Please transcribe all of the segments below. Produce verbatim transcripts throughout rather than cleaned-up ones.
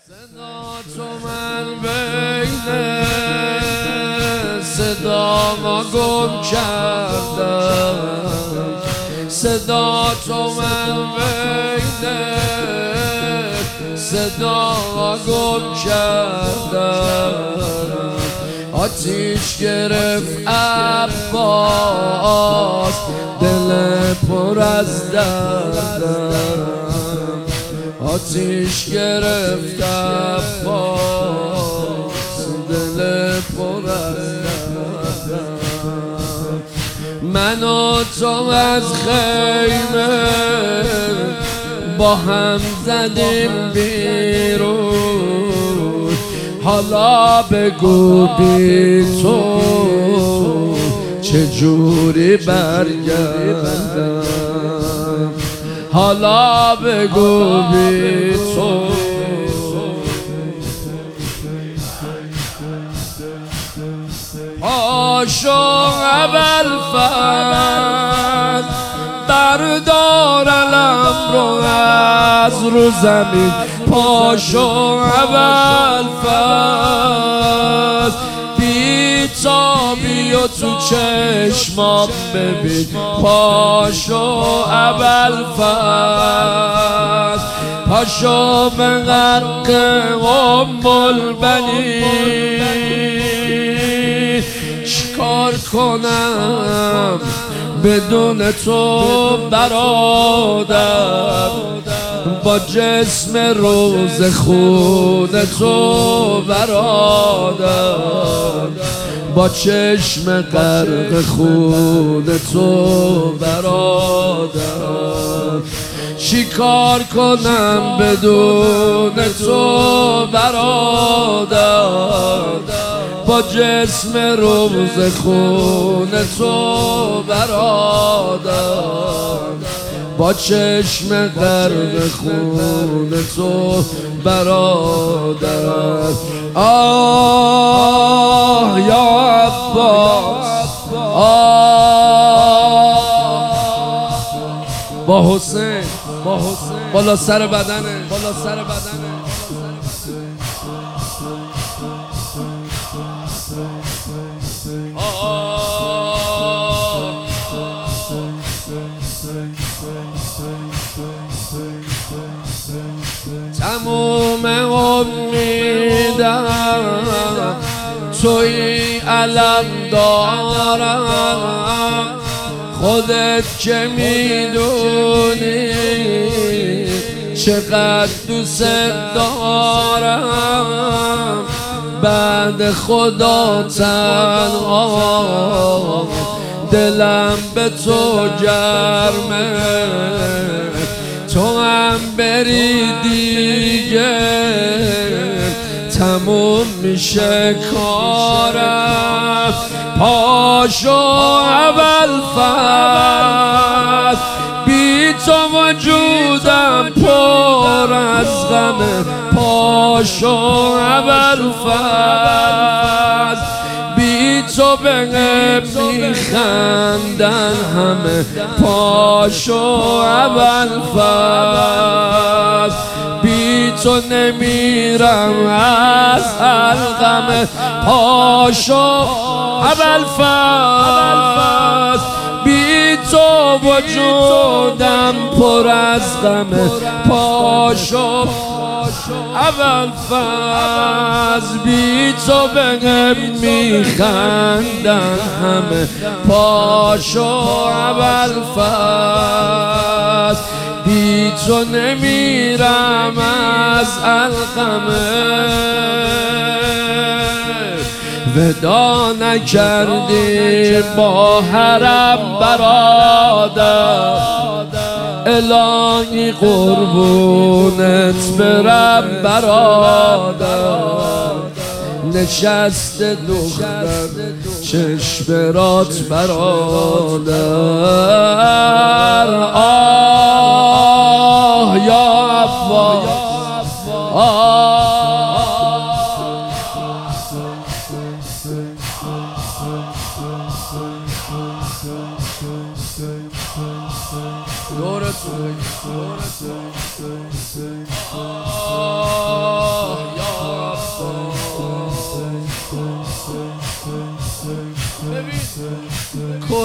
صدا تو من بین صدا ما گم کردم، صدا تو من بین صدا ما گم کردم. آتیش گرفت عباس دل پر از دردم، آتیش گرفت عباس دل پر از دردم. من و تو از خیمه با هم زدیم بیرون، حالا بگو بی تو چجوری برگردم، حالا بگو بی تو. پاشو ابوالفضل بردار علم رو از رو زمین، پاشو ابوالفضل بی‌تابی و تو چشمام ببین، پاشو ابوالفضل پاشو به غرق ام البنین. چیکار کنم بدون تو برادر، با جسم روز خون تو برادر، با چشم غرق خون تو برادر. چیکار کنم بدون تو برادر، با جسم روز خون تو برادر، با چشم غرق خون تو برادر. آه یا عباس، آه با حسین، با حسین بالا سر بدنه، بالا سر بدنه. تموم امیدم توی علم دارم، خودت که میدونی چقدر دوست دارم. بعد خدا تنها دلم به تو گرمه، تو هم بری دیگه تموم میشه کارم. پاشو ابوالفضل بی تو وجودم پر از غمه، پاشو ابوالفضل بی تو بهم میخندن همه، پاشو ابوالفضل بی تو نمیرم از الغمه، پاشو ابوالفضل بی تو وجودم پر از غمه، پاشو ابوالفضل بی تو بهم میخندن همه، پاشو ابوالفضل بی تو نمیرم از الغمه. ودا نکردی با حرم برادر، الهی قربونت برم برادر. نشست دختر چشمرات برادر. آه یا عباس، آه دورتون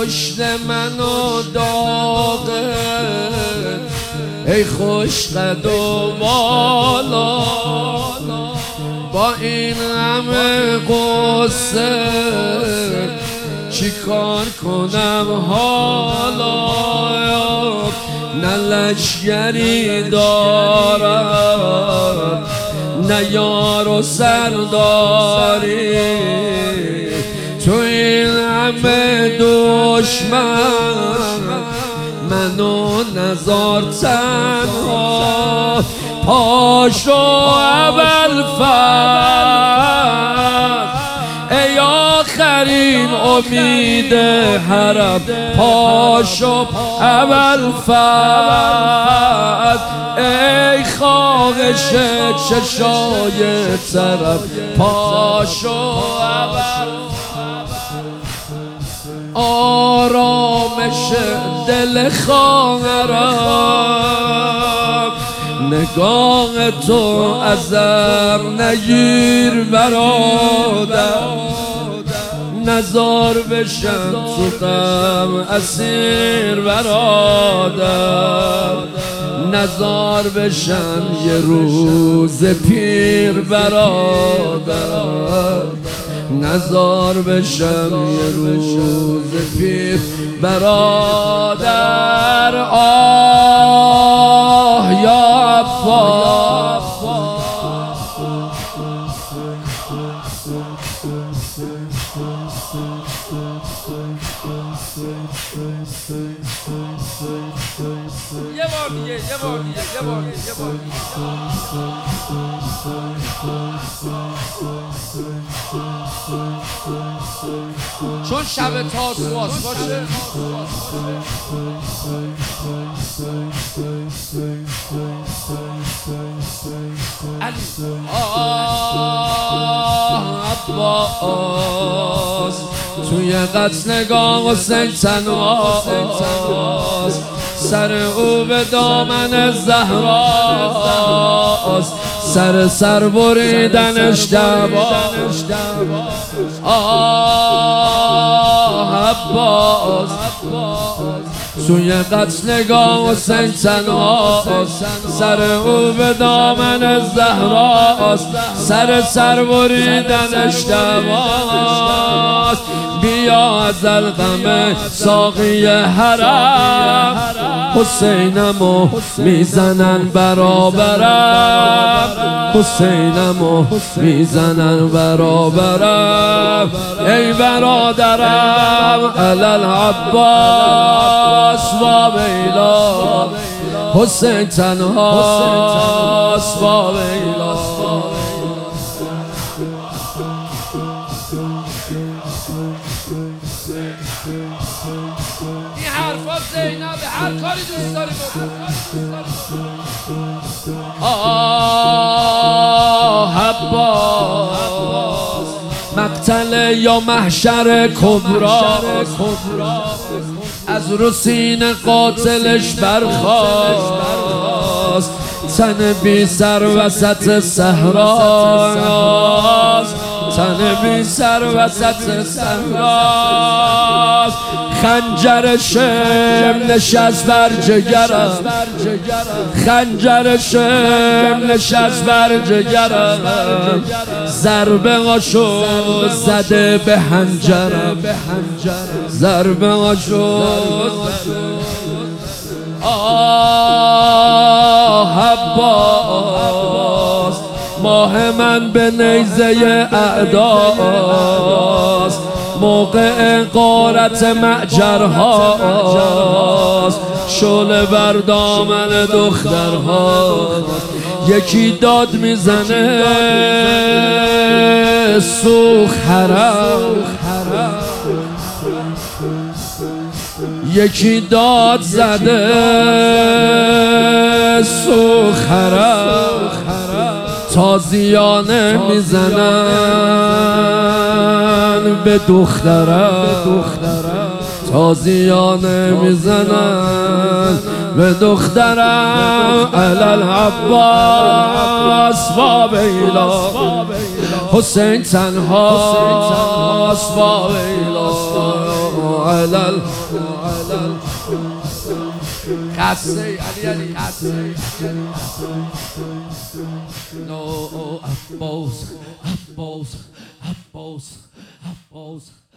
کشته منو داغه ای خوش قد و بالا با این همه قصه چی کار کنم حالا نه لشگری دارم نه یار و سرداری تو این همه دشمن منو نزار تنها پاشو اول فرد ای آخرین امید حرم پاشو اول فرد ای خواهش چشای طرف پاشو اول آرامش دل خواهرم نگاه تو ازم نگیر برادر نزار بشم تو غم اسیر برادر نزار بشم یه روز پیر برادر نزار بشم یه روز پیر برادر آه یا عباس یه بار دیگه یه بار دیگه یه بار دیگه یه بار دیگه چون شب تاسوعاست باشه علی آه عباس توی قتل نگاه حسین تنهاست سر او به دامن زهراست سر سر بریدنش دواست آه عباس توی قتل نگاه حسین تنهاست سر او به دامن زهراست سر سر بریدنش دواست بیا از الغم ساقی حرم حسینمو میزنن برابرم حسینمو میزنن برابرم ای برادرم علل عباس و بیلا حسین تنهاست و بیلا این حرفا زینب هر کاری دوست داری بکن آه عباس مقتل یا محشر کبرا از رو سینه قاتلش برخاست تن بی سر وسط صحراست تن بی سر وسط صحراست خنجر شم نشست بر جگرم خنجر شم نشست بر جگرم ضربه هاشو زده به حنجرم ضربه هاشو آه عباس ماه من به نیزه اعداست موقع غارت معجرهاست شعله بر دامن دخترهاست یکی داد میزنه سوخ حرم یکی داد زده سوخ حرم تازیانه میزنن به دخترم تازیانه میزنن به دخترم علل عباس و بیلا حسین تنهاست و بیلا علل قصه علی علی قصه نو عباس عباس عباس عباس